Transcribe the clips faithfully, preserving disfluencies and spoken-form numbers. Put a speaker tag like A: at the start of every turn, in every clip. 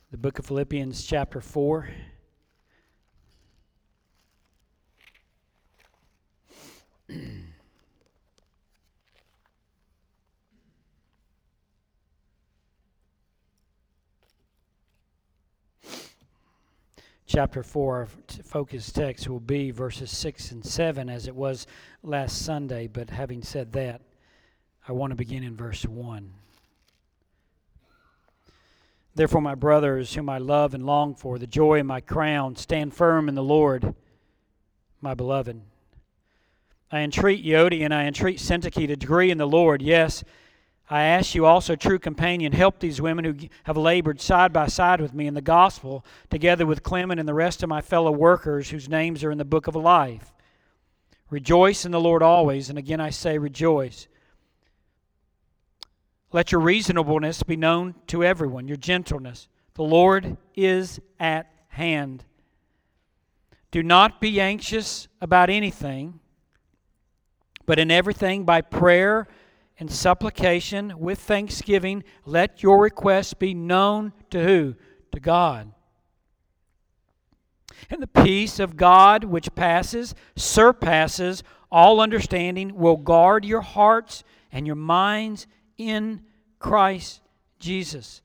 A: The book of Philippians chapter four. Chapter four, our focus text will be verses six and seven as it was last Sunday, but having said that, I want to begin in verse one. Therefore, my brothers, whom I love and long for, the joy of my crown, stand firm in the Lord, my beloved. I entreat Euodia and I entreat Syntyche to agree in the Lord. Yes, I ask you also, true companion, help these women who have labored side by side with me in the gospel, together with Clement and the rest of my fellow workers whose names are in the book of life. Rejoice in the Lord always, and again I say rejoice. Let your reasonableness be known to everyone, your gentleness. The Lord is at hand. Do not be anxious about anything, but in everything by prayer and supplication with thanksgiving, let your requests be known to who? To God. And the peace of God, which passes, surpasses all understanding, will guard your hearts and your minds in Christ Jesus.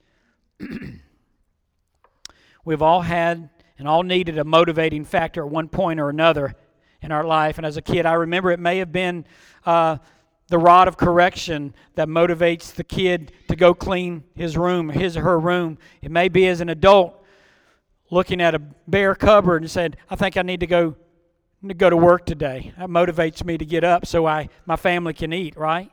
A: We've all had and all needed a motivating factor at one point or another in our life. And as a kid, I remember it may have been uh, the rod of correction that motivates the kid to go clean his room, his or her room. It may be as an adult looking at a bare cupboard and saying, I think I need to go to go to work today. That motivates me to get up so I my family can eat, right?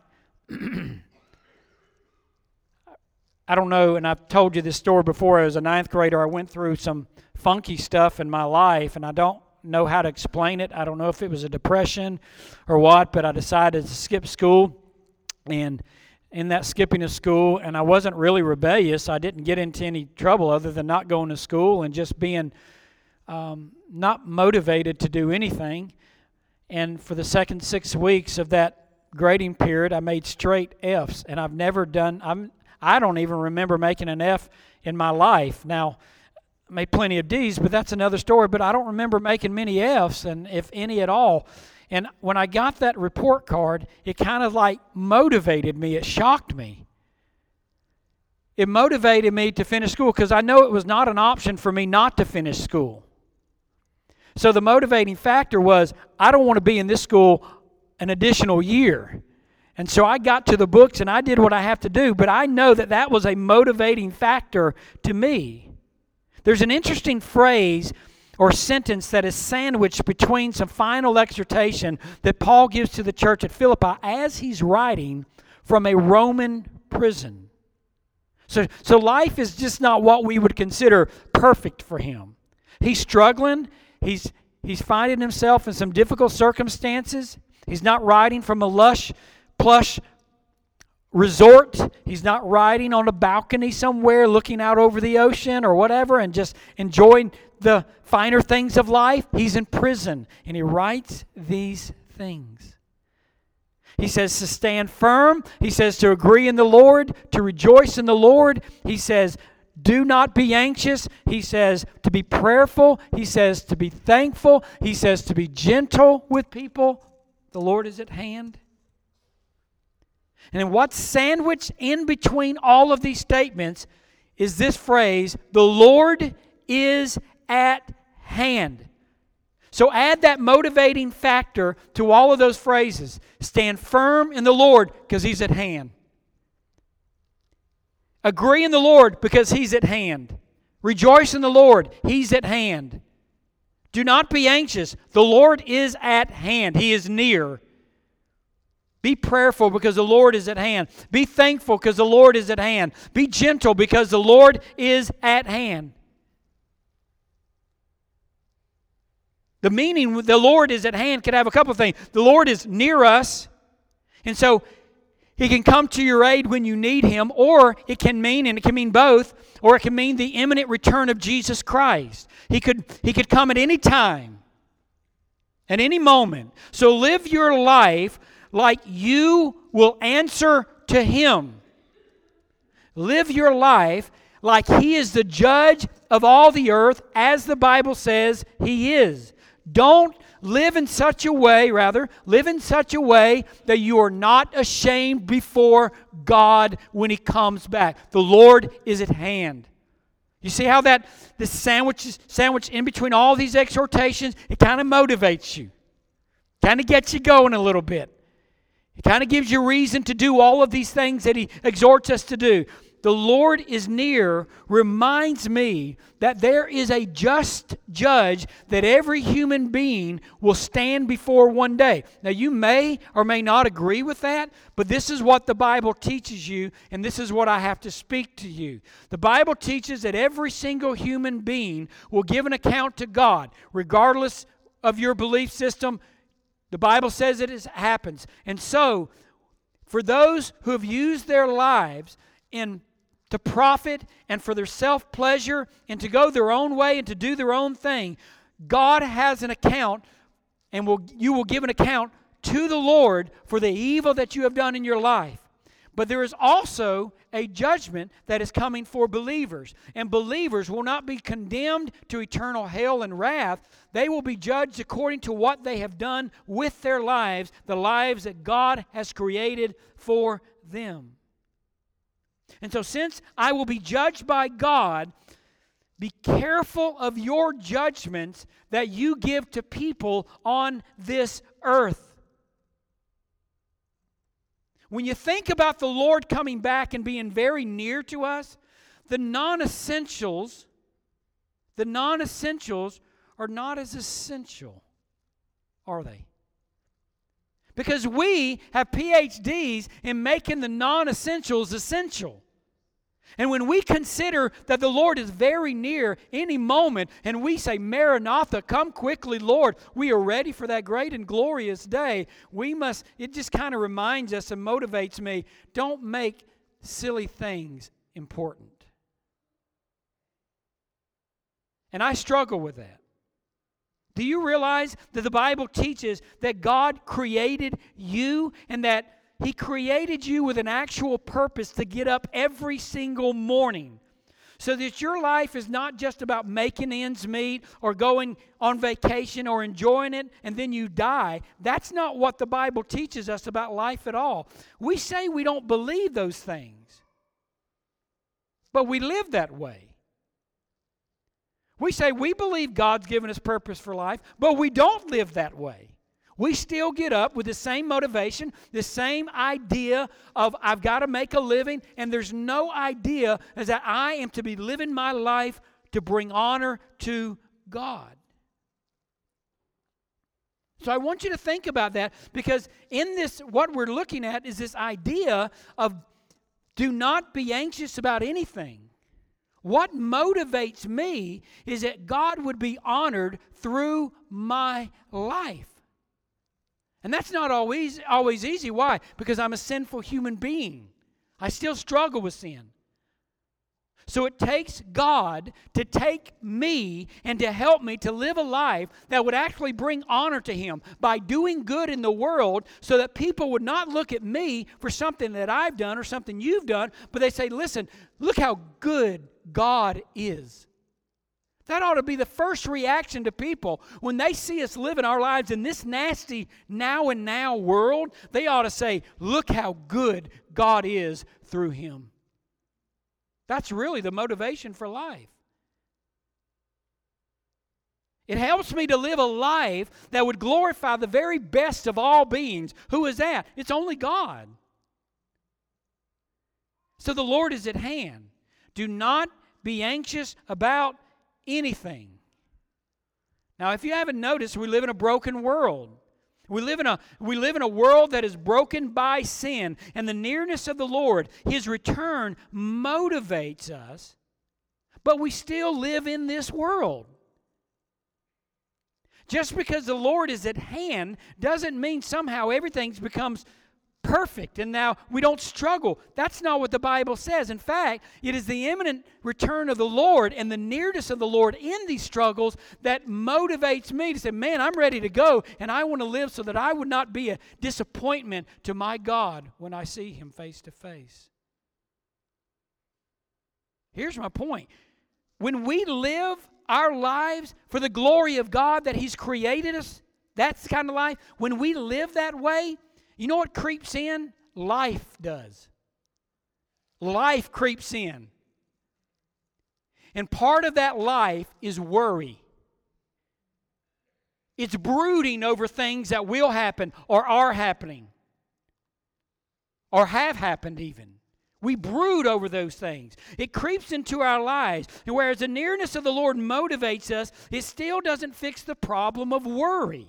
A: I don't know, and I've told you this story before. As a ninth grader, I went through some funky stuff in my life, and I don't know how to explain it. I don't know if it was a depression or what, but I decided to skip school. And in that skipping of school, and I wasn't really rebellious. I didn't get into any trouble other than not going to school and just being um, not motivated to do anything. And for the second six weeks of that grading period, I made straight F's. And I've never done, I'm, I don't even remember making an F in my life. Now, I made plenty of D's, but that's another story. But I don't remember making many F's, and if any at all. And when I got that report card, it kind of like motivated me. It shocked me. It motivated me to finish school because I know it was not an option for me not to finish school. So the motivating factor was, I don't want to be in this school an additional year. And so I got to the books and I did what I have to do, but I know that that was a motivating factor to me. There's an interesting phrase or sentence that is sandwiched between some final exhortation that Paul gives to the church at Philippi as he's writing from a Roman prison. So, so life is just not what we would consider perfect for him. He's struggling. He's, he's finding himself in some difficult circumstances. He's not writing from a lush, plush resort. He's not riding on a balcony somewhere looking out over the ocean or whatever and just enjoying the finer things of life. He's in prison and he writes these things. He says to stand firm. He says to agree in the Lord, to rejoice in the Lord. He says do not be anxious. He says to be prayerful. He says to be thankful. He says to be gentle with people. The Lord is at hand. And what's sandwiched in between all of these statements is this phrase, the Lord is at hand. So add that motivating factor to all of those phrases. Stand firm in the Lord because He's at hand. Agree in the Lord because He's at hand. Rejoice in the Lord. He's at hand. Do not be anxious. The Lord is at hand. He is near. Be prayerful because the Lord is at hand. Be thankful because the Lord is at hand. Be gentle because the Lord is at hand. The meaning the Lord is at hand could have a couple of things. The Lord is near us, and so He can come to your aid when you need Him, or it can mean, and it can mean both, or it can mean the imminent return of Jesus Christ. He could, he could come at any time, at any moment. So live your life like you will answer to Him. Live your life like He is the judge of all the earth, as the Bible says He is. Don't live in such a way, rather, live in such a way that you are not ashamed before God when He comes back. The Lord is at hand. You see how that this sandwich is sandwiched in between all these exhortations, it kind of motivates you. Kind of gets you going a little bit. It kind of gives you reason to do all of these things that He exhorts us to do. The Lord is near reminds me that there is a just judge that every human being will stand before one day. Now, you may or may not agree with that, but this is what the Bible teaches you, and this is what I have to speak to you. The Bible teaches that every single human being will give an account to God, regardless of your belief system. The Bible says it is, happens. And so, for those who have used their lives in to profit and for their self-pleasure and to go their own way and to do their own thing, God has an account, and will, you will give an account to the Lord for the evil that you have done in your life. But there is also a judgment that is coming for believers. And believers will not be condemned to eternal hell and wrath. They will be judged according to what they have done with their lives, the lives that God has created for them. And so since I will be judged by God, be careful of your judgments that you give to people on this earth. When you think about the Lord coming back and being very near to us, the non-essentials, the non-essentials are not as essential, are they? Because we have P H Ds in making the non-essentials essential. And when we consider that the Lord is very near any moment, and we say, Maranatha, come quickly, Lord, we are ready for that great and glorious day, we must, it just kind of reminds us and motivates me, don't make silly things important. And I struggle with that. Do you realize that the Bible teaches that God created you and that He created you with an actual purpose to get up every single morning so that your life is not just about making ends meet or going on vacation or enjoying it and then you die? That's not what the Bible teaches us about life at all. We say we don't believe those things, but we live that way. We say we believe God's given us purpose for life, but we don't live that way. We still get up with the same motivation, the same idea of I've got to make a living, and there's no idea as that I am to be living my life to bring honor to God. So I want you to think about that, because in this, what we're looking at is this idea of do not be anxious about anything. What motivates me is that God would be honored through my life. And that's not always, always easy. Why? Because I'm a sinful human being. I still struggle with sin. So it takes God to take me and to help me to live a life that would actually bring honor to Him by doing good in the world so that people would not look at me for something that I've done or something you've done, but they say, listen, look how good God is. That ought to be the first reaction to people when they see us living our lives in this nasty now and now world. They ought to say, look how good God is through Him. That's really the motivation for life. It helps me to live a life that would glorify the very best of all beings. Who is that? It's only God. So the Lord is at hand. Do not be anxious about anything. Now, if you haven't noticed, we live in a broken world. We live in a we live in a world that is broken by sin, and the nearness of the Lord, His return, motivates us, but we still live in this world. Just because the Lord is at hand doesn't mean somehow everything becomes perfect and now we don't struggle. That's not what the Bible says. In fact, it is the imminent return of the Lord and the nearness of the Lord in these struggles that motivates me to say, man, I'm ready to go, and I want to live so that I would not be a disappointment to my God when I see Him face to face. Here's my point. When we live our lives for the glory of God that He's created us, that's the kind of life. When we live that way, you know what creeps in? Life does. Life creeps in. And part of that life is worry. It's brooding over things that will happen or are happening or have happened even. We brood over those things. It creeps into our lives. And whereas the nearness of the Lord motivates us, it still doesn't fix the problem of worry.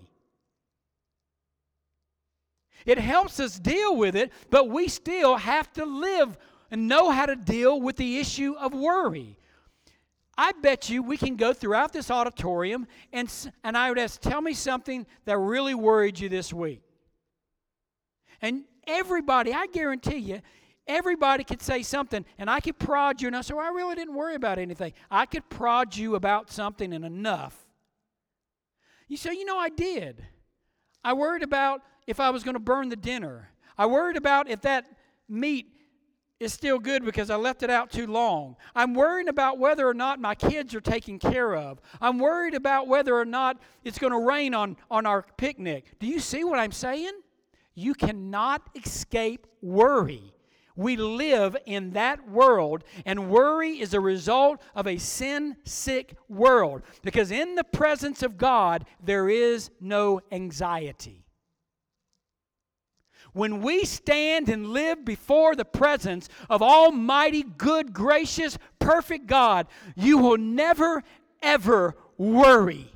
A: It helps us deal with it, but we still have to live and know how to deal with the issue of worry. I bet you we can go throughout this auditorium and, and I would ask, tell me something that really worried you this week. And everybody, I guarantee you, everybody could say something, and I could prod you, and I say, well, I really didn't worry about anything. I could prod you about something and enough. You say, you know, I did. I worried about if I was going to burn the dinner. I worried about if that meat is still good because I left it out too long. I'm worried about whether or not my kids are taken care of. I'm worried about whether or not it's going to rain on, on our picnic. Do you see what I'm saying? You cannot escape worry. We live in that world, and worry is a result of a sin-sick world. Because in the presence of God, there is no anxiety. When we stand and live before the presence of Almighty, good, gracious, perfect God, you will never, ever worry.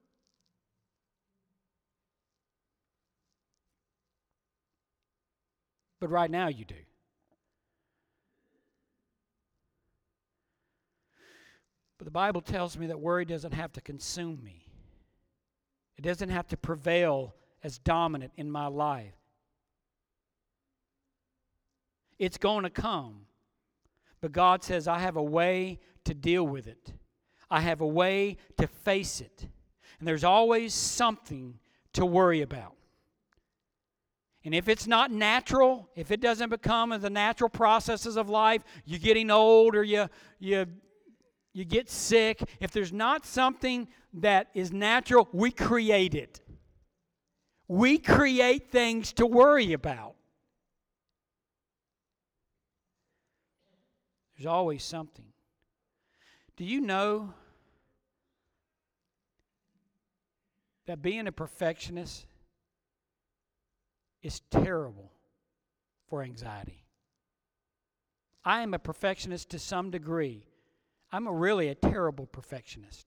A: But right now you do. But the Bible tells me that worry doesn't have to consume me. It doesn't have to prevail as dominant in my life. It's going to come. But God says, I have a way to deal with it. I have a way to face it. And there's always something to worry about. And if it's not natural, if it doesn't become as the natural processes of life, you're getting old or you, you, you get sick, if there's not something that is natural, we create it. We create things to worry about. There's always something. Do you know that being a perfectionist is terrible for anxiety? I am a perfectionist to some degree. I'm a really a terrible perfectionist.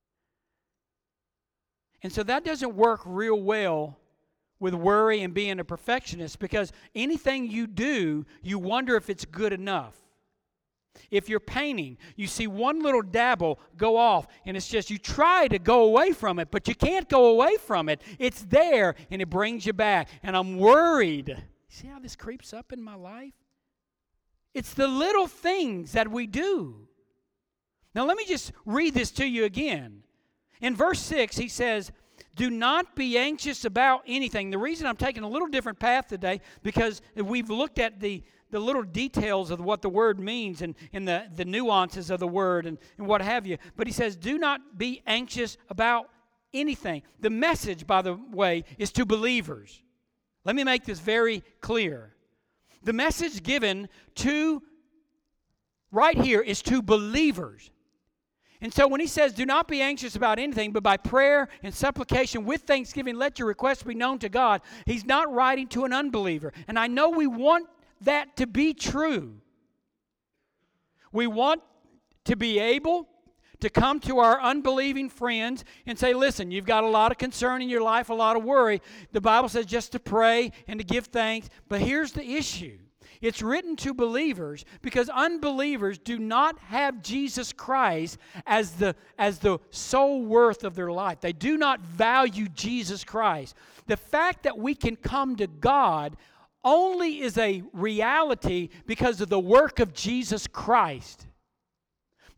A: And so that doesn't work real well with worry and being a perfectionist, because anything you do, you wonder if it's good enough. If you're painting, you see one little dabble go off, and it's just you try to go away from it, but you can't go away from it. It's there, and it brings you back. And I'm worried. See how this creeps up in my life? It's the little things that we do. Now let me just read this to you again. In verse six, he says, do not be anxious about anything. The reason I'm taking a little different path today, because we've looked at the the little details of what the word means and, and the, the nuances of the word and, and what have you. But he says, do not be anxious about anything. The message, by the way, is to believers. Let me make this very clear. The message given to, right here, is to believers. And so when he says, do not be anxious about anything, but by prayer and supplication with thanksgiving, let your requests be known to God, he's not writing to an unbeliever. And I know we want that to be true. We want to be able to come to our unbelieving friends and say, listen, you've got a lot of concern in your life, a lot of worry. The Bible says just to pray and to give thanks. But here's the issue. It's written to believers because unbelievers do not have Jesus Christ as the, as the sole worth of their life. They do not value Jesus Christ. The fact that we can come to God only is a reality because of the work of Jesus Christ.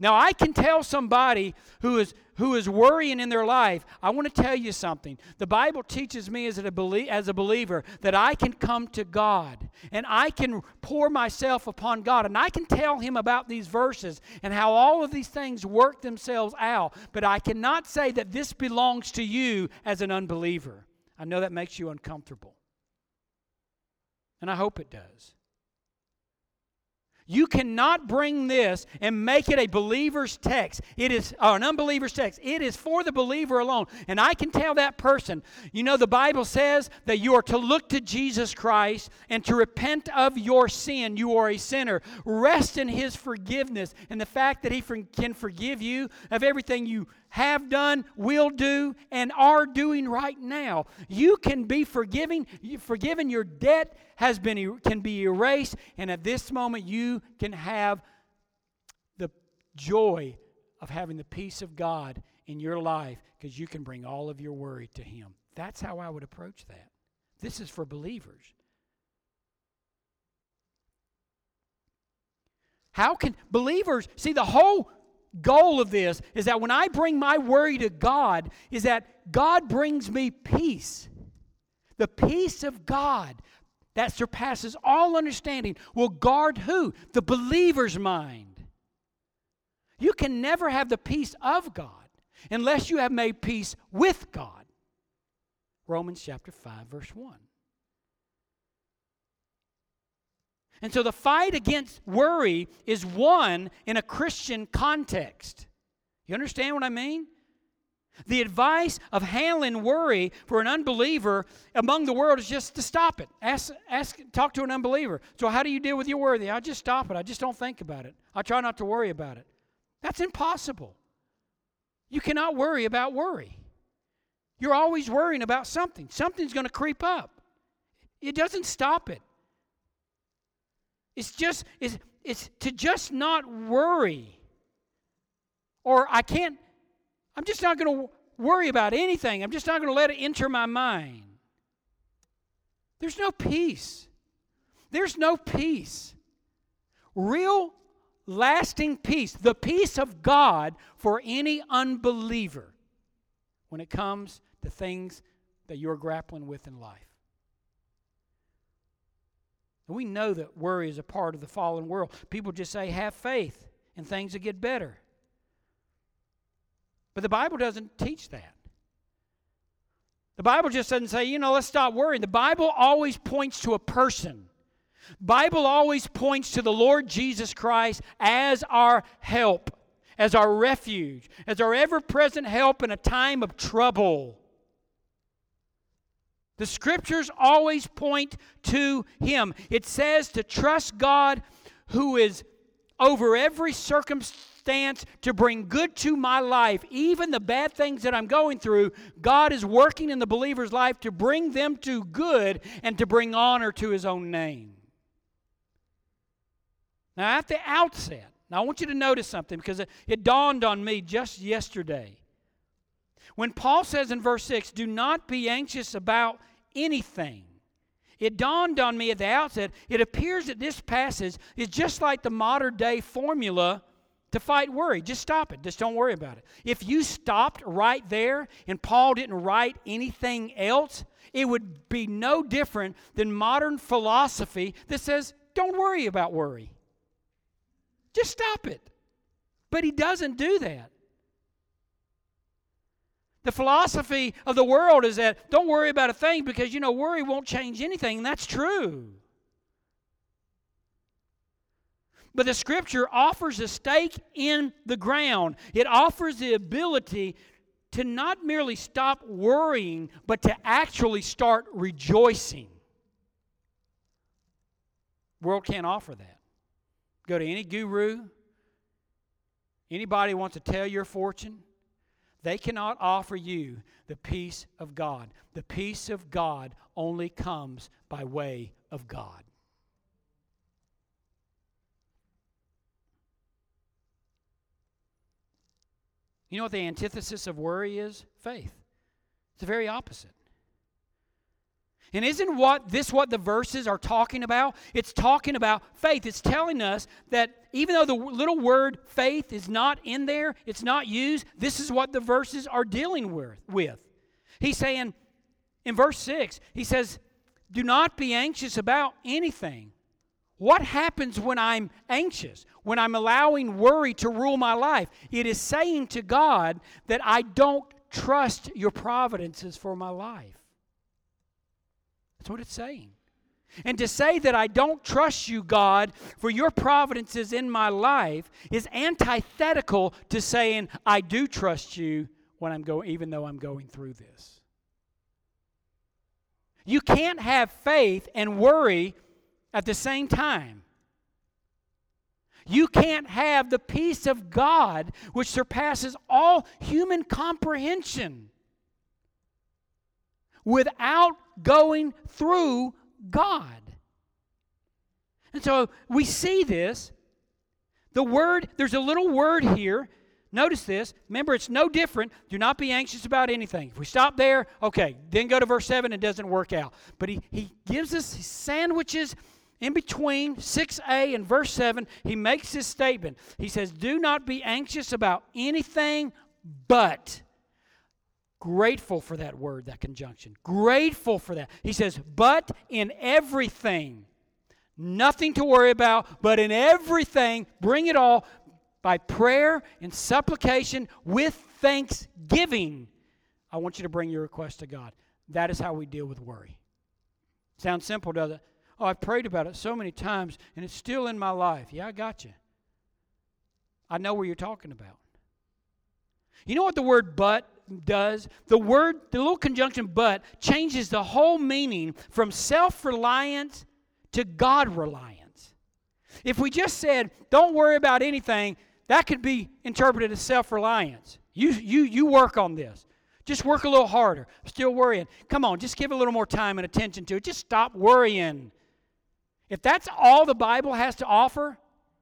A: Now, I can tell somebody who is who is worrying in their life, I want to tell you something. The Bible teaches me as a, belie- as a believer that I can come to God and I can pour myself upon God and I can tell Him about these verses and how all of these things work themselves out. But I cannot say that this belongs to you as an unbeliever. I know that makes you uncomfortable. And I hope it does. You cannot bring this and make it a believer's text. It is or an unbeliever's text. It is for the believer alone. And I can tell that person, you know, the Bible says that you are to look to Jesus Christ and to repent of your sin. You are a sinner. Rest in His forgiveness and the fact that He can forgive you of everything you have done, will do, and are doing right now. You can be forgiving. Forgiven. Your debt has been can be erased, and at this moment you can have the joy of having the peace of God in your life because you can bring all of your worry to Him. That's how I would approach that. This is for believers. How can believers see the whole goal of this is that when I bring my worry to God, is that God brings me peace. The peace of God that surpasses all understanding will guard who? The believer's mind. You can never have the peace of God unless you have made peace with God. Romans chapter five, verse one. And so the fight against worry is won in a Christian context. You understand what I mean? The advice of handling worry for an unbeliever among the world is just to stop it. Ask, ask, talk to an unbeliever. So how do you deal with your worry? I just stop it. I just don't think about it. I try not to worry about it. That's impossible. You cannot worry about worry. You're always worrying about something. Something's going to creep up. It doesn't stop it. It's just, it's, it's to just not worry. Or I can't, I'm just not going to worry about anything. I'm just not going to let it enter my mind. There's no peace. There's no peace. Real, lasting peace. The peace of God for any unbeliever when it comes to things that you're grappling with in life. We know that worry is a part of the fallen world. People just say, have faith, and things will get better. But the Bible doesn't teach that. The Bible just doesn't say, you know, let's stop worrying. The Bible always points to a person. The Bible always points to the Lord Jesus Christ as our help, as our refuge, as our ever-present help in a time of trouble. The Scriptures always point to Him. It says to trust God who is over every circumstance to bring good to my life. Even the bad things that I'm going through, God is working in the believer's life to bring them to good and to bring honor to His own name. Now at the outset, now I want you to notice something because it, it dawned on me just yesterday. When Paul says in verse six, do not be anxious about anything, it dawned on me at the outset, it appears that this passage is just like the modern day formula to fight worry. Just stop it. Just don't worry about it. If you stopped right there and Paul didn't write anything else, it would be no different than modern philosophy that says, don't worry about worry. Just stop it. But he doesn't do that. The philosophy of the world is that don't worry about a thing because, you know, worry won't change anything. And that's true. But the Scripture offers a stake in the ground. It offers the ability to not merely stop worrying, but to actually start rejoicing. The world can't offer that. Go to any guru, anybody who wants to tell your fortune, they cannot offer you the peace of God. The peace of God only comes by way of God. You know what the antithesis of worry is? Faith. It's the very opposite. And isn't what this what the verses are talking about? It's talking about faith. It's telling us that even though the little word faith is not in there, it's not used, this is what the verses are dealing with. He's saying in verse six, he says, do not be anxious about anything. What happens when I'm anxious? When I'm allowing worry to rule my life? It is saying to God that I don't trust your providences for my life. That's what it's saying. And to say that I don't trust you, God, for your providences in my life is antithetical to saying I do trust you when I'm going, even though I'm going through this. You can't have faith and worry at the same time. You can't have the peace of God which surpasses all human comprehension without going through God. And so we see this. The word, there's a little word here. Notice this. Remember, it's no different. Do not be anxious about anything. If we stop there, okay, then go to verse seven, it doesn't work out. But he, he gives us sandwiches in between six a and verse seven. He makes this statement. He says, do not be anxious about anything but. Grateful for that word, that conjunction. Grateful for that. He says, but in everything. Nothing to worry about, but in everything, bring it all by prayer and supplication with thanksgiving. I want you to bring your request to God. That is how we deal with worry. Sounds simple, doesn't it? Oh, I've prayed about it so many times, and it's still in my life. Yeah, I got you. I know what you're talking about. You know what the word but does? The word, the little conjunction but, changes the whole meaning from self-reliance to God-reliance. If we just said, don't worry about anything, that could be interpreted as self-reliance. You, you, you work on this. Just work a little harder. Still worrying. Come on, just give a little more time and attention to it. Just stop worrying. If that's all the Bible has to offer,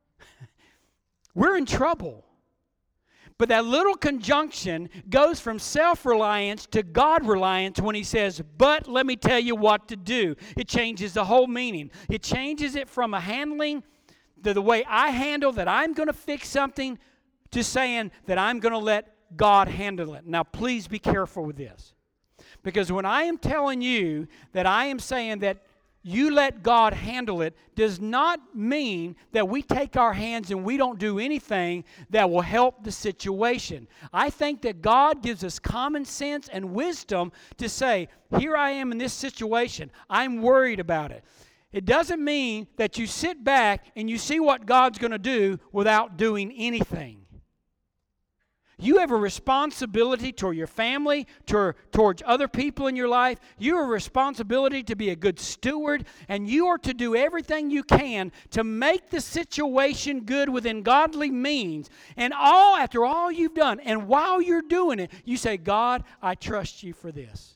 A: we're in trouble. But that little conjunction goes from self-reliance to God-reliance when he says, but let me tell you what to do. It changes the whole meaning. It changes it from a handling, the, the way I handle that I'm going to fix something, to saying that I'm going to let God handle it. Now, please be careful with this. Because when I am telling you that I am saying that you let God handle it, does not mean that we take our hands and we don't do anything that will help the situation. I think that God gives us common sense and wisdom to say, here I am in this situation. I'm worried about it. It doesn't mean that you sit back and you see what God's going to do without doing anything. You have a responsibility toward your family, toward, towards other people in your life. You have a responsibility to be a good steward, and you are to do everything you can to make the situation good within godly means. And all after all you've done, and while you're doing it, you say, God, I trust you for this.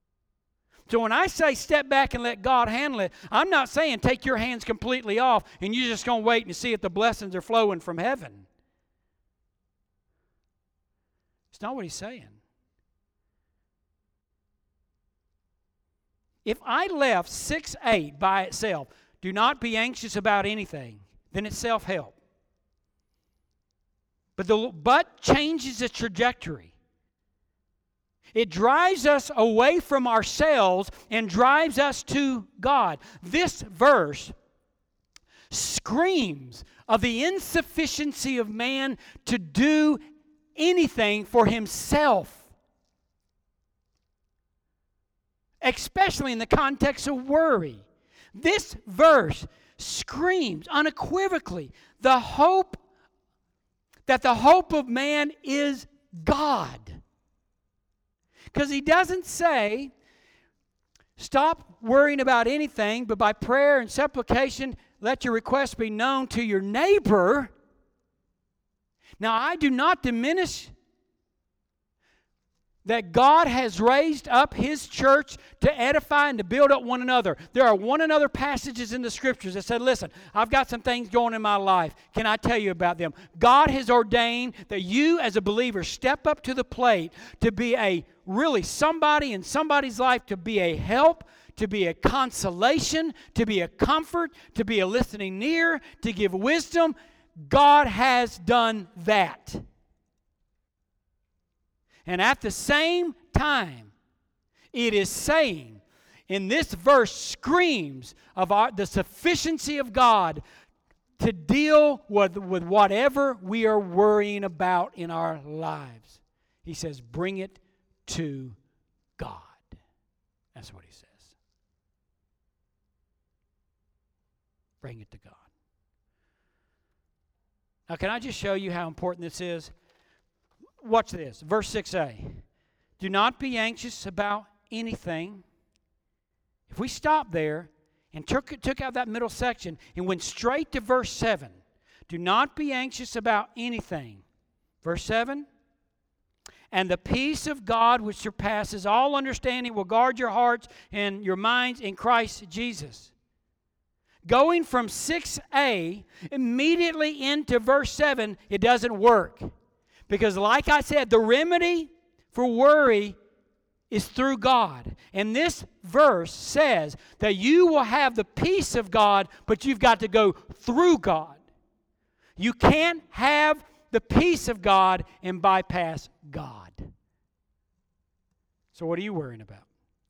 A: So when I say step back and let God handle it, I'm not saying take your hands completely off and you're just going to wait and see if the blessings are flowing from heaven. It's not what he's saying. If I left six eight by itself, do not be anxious about anything, then it's self-help. But the but changes the trajectory. It drives us away from ourselves and drives us to God. This verse screams of the insufficiency of man to do anything for himself, especially in the context of worry. This verse screams unequivocally the hope that the hope of man is God. Because he doesn't say, stop worrying about anything, but by prayer and supplication, let your requests be known to your neighbor. Now, I do not diminish that God has raised up His church to edify and to build up one another. There are one another passages in the Scriptures that said, listen, I've got some things going in my life. Can I tell you about them? God has ordained that you as a believer step up to the plate to be a really somebody in somebody's life, to be a help, to be a consolation, to be a comfort, to be a listening ear, to give wisdom. God has done that. And at the same time, it is saying, in this verse screams of our, the sufficiency of God to deal with, with whatever we are worrying about in our lives. He says, bring it to God. That's what he says. Bring it to God. Now, can I just show you how important this is? Watch this. Verse six a. Do not be anxious about anything. If we stop there and took, took out that middle section and went straight to verse seven, do not be anxious about anything. Verse seven, and the peace of God which surpasses all understanding will guard your hearts and your minds in Christ Jesus. Going from six a immediately into verse seven, it doesn't work. Because like I said, the remedy for worry is through God. And this verse says that you will have the peace of God, but you've got to go through God. You can't have the peace of God and bypass God. So what are you worrying about?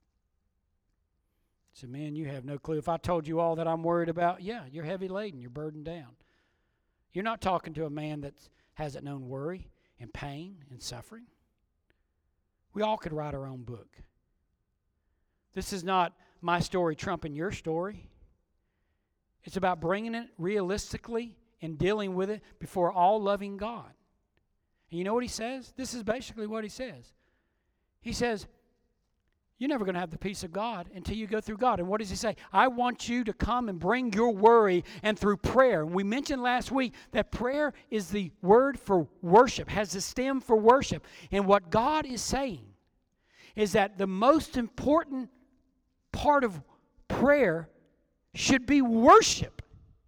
A: So, man, you have no clue. If I told you all that I'm worried about, yeah, you're heavy laden, you're burdened down. You're not talking to a man that hasn't known worry and pain and suffering. We all could write our own book. This is not my story trumping your story. It's about bringing it realistically and dealing with it before all loving God. And you know what he says? This is basically what he says. He says, you're never going to have the peace of God until you go through God. And what does he say? I want you to come and bring your worry and through prayer. And we mentioned last week that prayer is the word for worship, has the stem for worship. And what God is saying is that the most important part of prayer should be worship.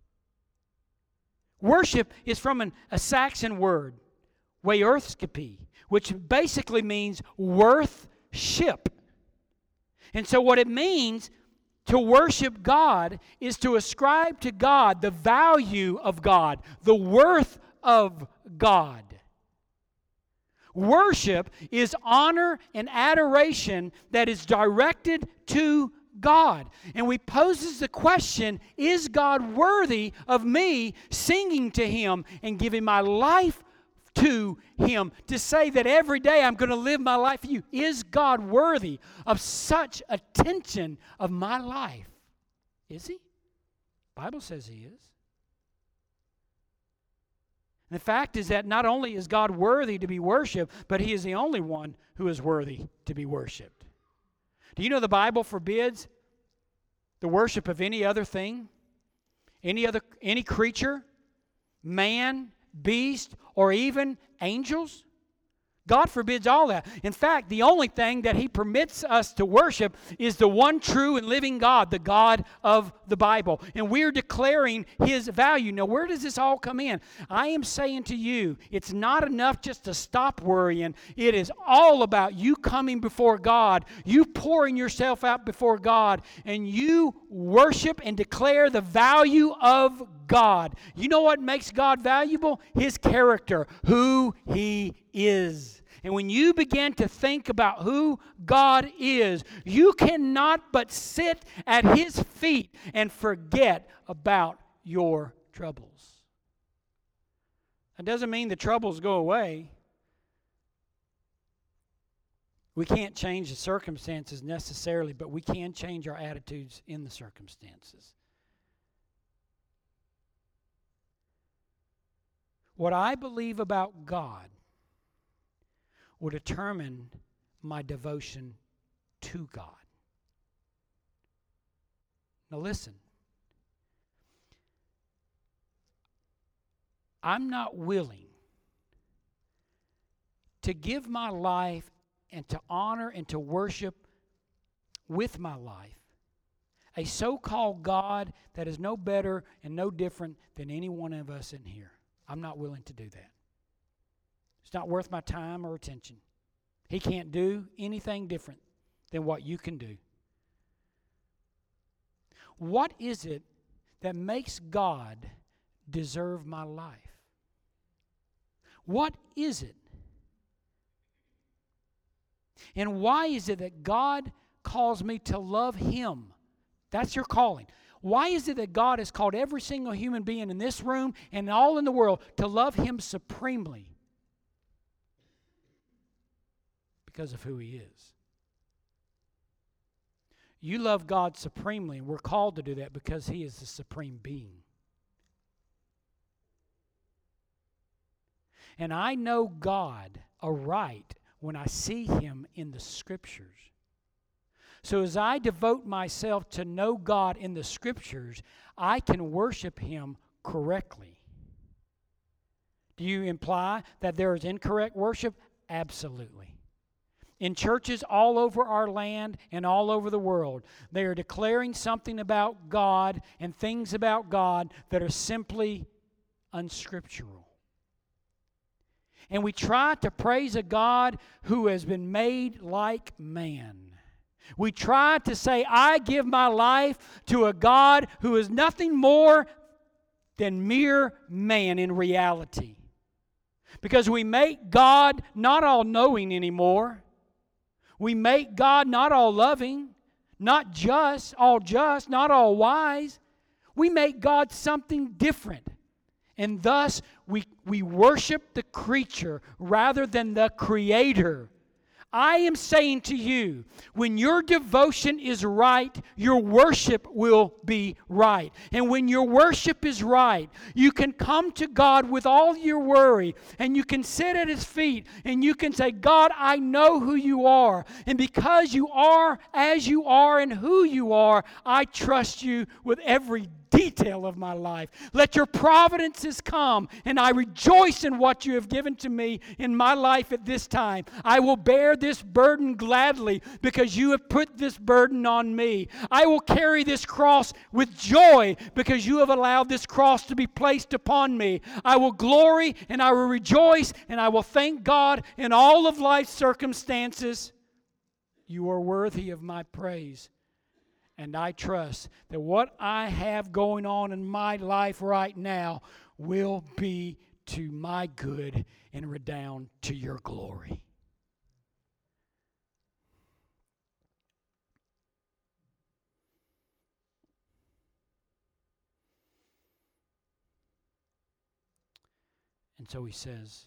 A: Worship is from an, a Saxon word, weorthskipi, which basically means worth-ship. And so what it means to worship God is to ascribe to God the value of God, the worth of God. Worship is honor and adoration that is directed to God. And we poses the question, is God worthy of me singing to Him and giving my life to Him, to say that every day I'm going to live my life for you? Is God worthy of such attention of my life? Is He? The Bible says He is. And the fact is that not only is God worthy to be worshiped, but He is the only one who is worthy to be worshiped. Do you know the Bible forbids the worship of any other thing? Any other, any creature, man, beast, or even angels? God forbids all that. In fact, the only thing that He permits us to worship is the one true and living God, the God of the Bible. And we're declaring His value. Now, where does this all come in? I am saying to you, it's not enough just to stop worrying. It is all about you coming before God, you pouring yourself out before God, and you worship and declare the value of God. You know what makes God valuable? His character, who He is. And when you begin to think about who God is, you cannot but sit at His feet and forget about your troubles. That doesn't mean the troubles go away. We can't change the circumstances necessarily, but we can change our attitudes in the circumstances. What I believe about God will determine my devotion to God. Now listen. I'm not willing to give my life and to honor and to worship with my life a so-called God that is no better and no different than any one of us in here. I'm not willing to do that. It's not worth my time or attention. He can't do anything different than what you can do. What is it that makes God deserve my life? What is it? And why is it that God calls me to love Him? That's your calling. Why is it that God has called every single human being in this room and all in the world to love Him supremely? Because of who He is. You love God supremely, and we're called to do that because He is the supreme being. And I know God aright when I see Him in the Scriptures. So as I devote myself to know God in the Scriptures, I can worship Him correctly. Do you imply that there is incorrect worship? Absolutely. In churches all over our land and all over the world, they are declaring something about God and things about God that are simply unscriptural. And we try to praise a God who has been made like man. We try to say, I give my life to a God who is nothing more than mere man in reality. Because we make God not all-knowing anymore. We make God not all loving, not just, all just, not all wise. We make God something different. And thus, we, we worship the creature rather than the Creator. I am saying to you, when your devotion is right, your worship will be right. And when your worship is right, you can come to God with all your worry, and you can sit at His feet, and you can say, God, I know who you are. And because you are as you are and who you are, I trust you with every detail of my life. Let your providences come, and I rejoice in what you have given to me in my life at this time. I will bear this burden gladly because you have put this burden on me. I will carry this cross with joy because you have allowed this cross to be placed upon me. I will glory and I will rejoice and I will thank God in all of life's circumstances. You are worthy of my praise. And I trust that what I have going on in my life right now will be to my good and redound to your glory. And so he says,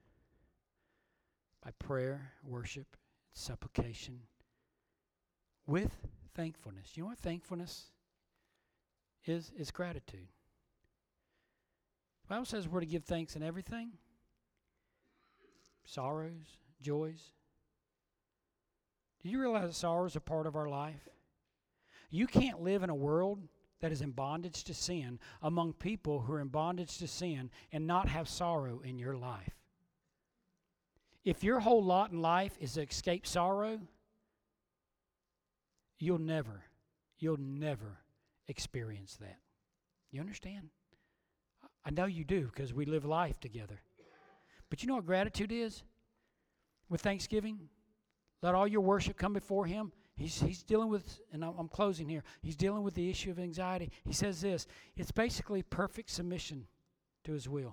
A: by prayer, worship, supplication, with thankfulness. You know what thankfulness is? It's gratitude. The Bible says we're to give thanks in everything. Sorrows, joys. Do you realize that sorrows are part of our life? You can't live in a world that is in bondage to sin among people who are in bondage to sin and not have sorrow in your life. If your whole lot in life is to escape sorrow, you'll never, you'll never experience that. You understand? I know you do because we live life together. But you know what gratitude is? With thanksgiving, let all your worship come before Him. He's, he's dealing with, and I'm closing here, He's dealing with the issue of anxiety. He says this, it's basically perfect submission to His will.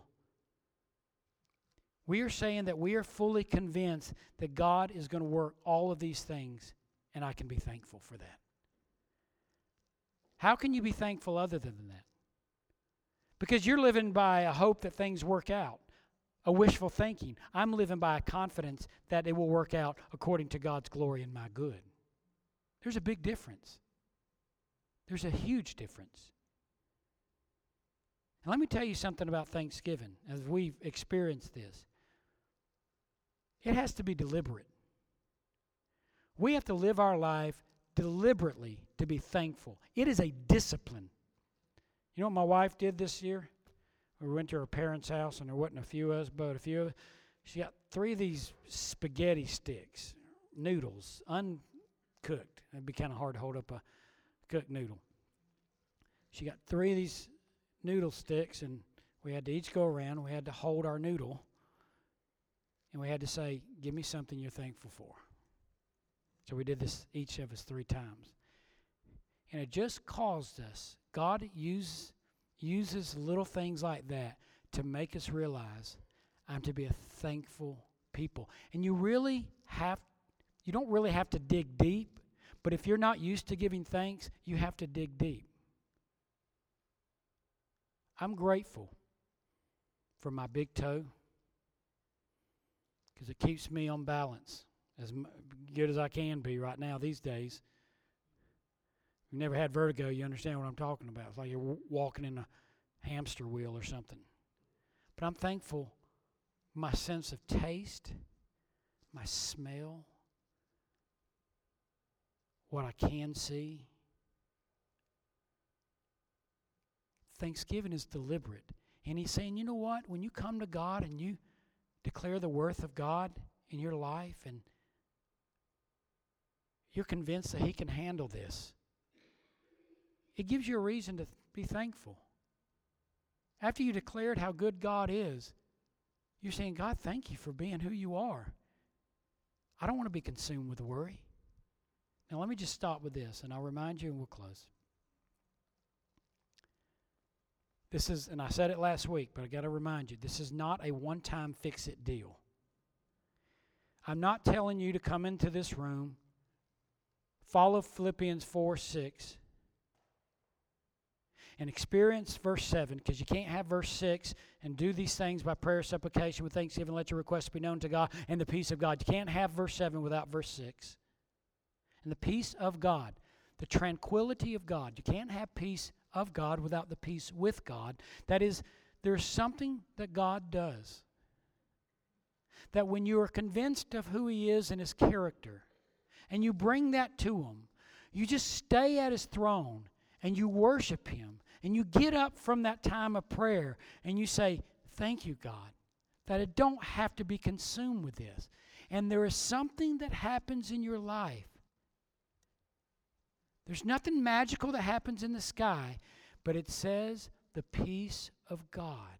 A: We are saying that we are fully convinced that God is going to work all of these things, and I can be thankful for that. How can you be thankful other than that? Because you're living by a hope that things work out, a wishful thinking. I'm living by a confidence that it will work out according to God's glory and my good. There's a big difference. There's a huge difference. And let me tell you something about Thanksgiving as we've experienced this. It has to be deliberate. We have to live our life deliberately to be thankful. It is a discipline. You know what my wife did this year? We went to her parents' house, and there wasn't a few of us, but a few of us. She got three of these spaghetti sticks, noodles, uncooked. It'd be kind of hard to hold up a cooked noodle. She got three of these noodle sticks, and we had to each go around. We had to hold our noodle, and we had to say, give me something you're thankful for. So we did this each of us three times. And it just caused us, God use, uses little things like that to make us realize I'm to be a thankful people. And you really have, you don't really have to dig deep, but if you're not used to giving thanks, you have to dig deep. I'm grateful for my big toe because it keeps me on balance as good as I can be right now these days. If you've never had vertigo, you understand what I'm talking about. It's like you're walking in a hamster wheel or something. But I'm thankful for my sense of taste, my smell, what I can see. Thanksgiving is deliberate. And he's saying, you know what? When you come to God and you declare the worth of God in your life and you're convinced that he can handle this, it gives you a reason to be thankful. After you declared how good God is, you're saying, God, thank you for being who you are. I don't want to be consumed with worry. Now let me just stop with this, and I'll remind you and we'll close. This is, and I said it last week, but I got to remind you, this is not a one-time fix-it deal. I'm not telling you to come into this room, follow Philippians four six, and experience verse seven, because you can't have verse six and do these things by prayer, supplication, with thanksgiving, let your requests be known to God, and the peace of God. You can't have verse seven without verse six. And the peace of God, the tranquility of God. You can't have peace of God without the peace with God. That is, there's something that God does. That when you are convinced of who he is and his character, and you bring that to him, you just stay at his throne and you worship him, and you get up from that time of prayer and you say, thank you, God, that I don't have to be consumed with this. And there is something that happens in your life. There's nothing magical that happens in the sky, but it says the peace of God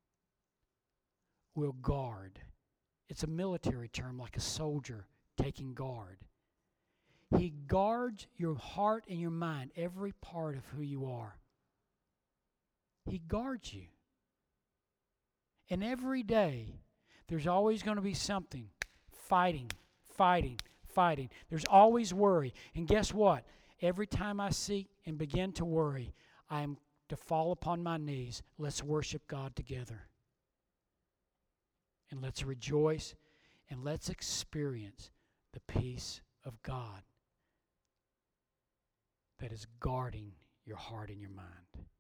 A: will guard. It's a military term, like a soldier taking guard. He guards your heart and your mind, every part of who you are. He guards you. And every day, there's always going to be something fighting, fighting, fighting. There's always worry. And guess what? Every time I seek and begin to worry, I am to fall upon my knees. Let's worship God together. And let's rejoice and let's experience the peace of God that is guarding your heart and your mind.